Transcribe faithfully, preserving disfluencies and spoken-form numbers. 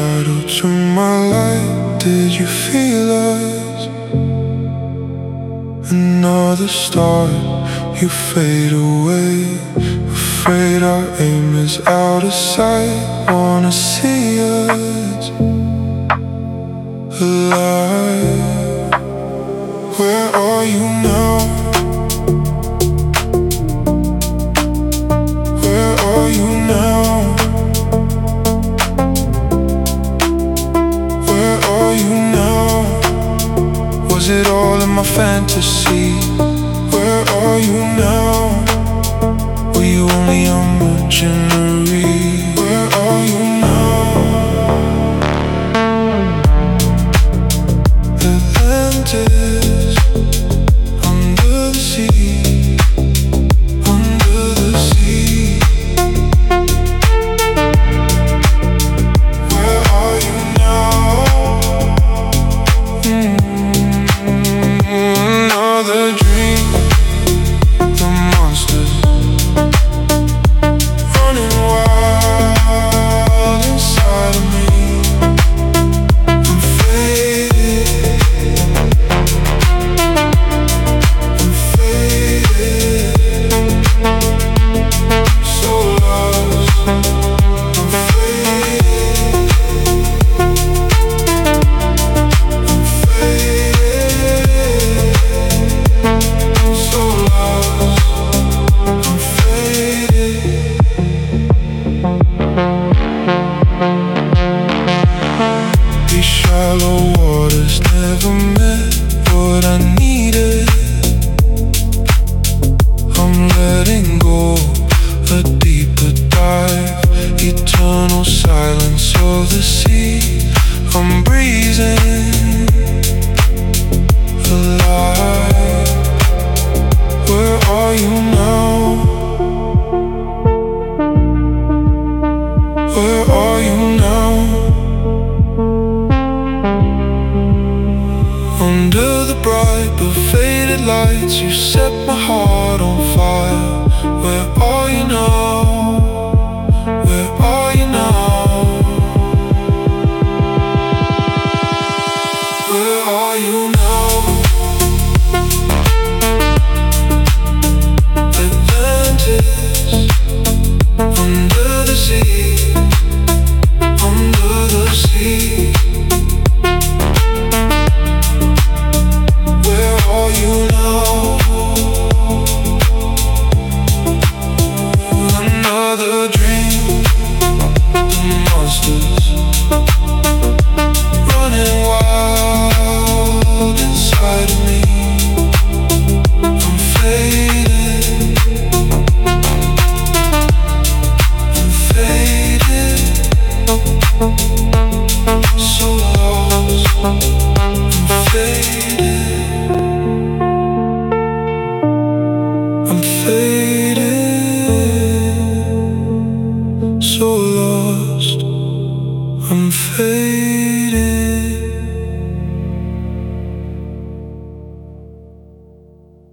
shadow to my light. Did you feel us? Another star, you fade away. Afraid our aim is out of sight. Wanna see us alive. Where are you now? Where are you now? Where are you now? Was it all in my fantasy? Where are you now? Were you only imaginary? Where are you now? Atlantis, under the sea, under the sea. Where are you now? Mm-hmm. Another dream, the monsters running wild inside of me. I'm faded, I'm faded, so lost. I'm faded, I'm faded, so lost. I'm faded. These shallow waters never meant what I needed. I'm letting go, a deeper dive, eternal silence of the sea. I'm breathing alive. Where are you now? Where are you now? Under the bright but faded lights, you set my heart on fire. Where are you now? Where are you now? Where are you now? Atlantis, under the sea, under the sea. Where are you now? Another dream, the monsters running wild inside of me. I'm faded, I'm faded, so lost. I'm faded, I'm faded.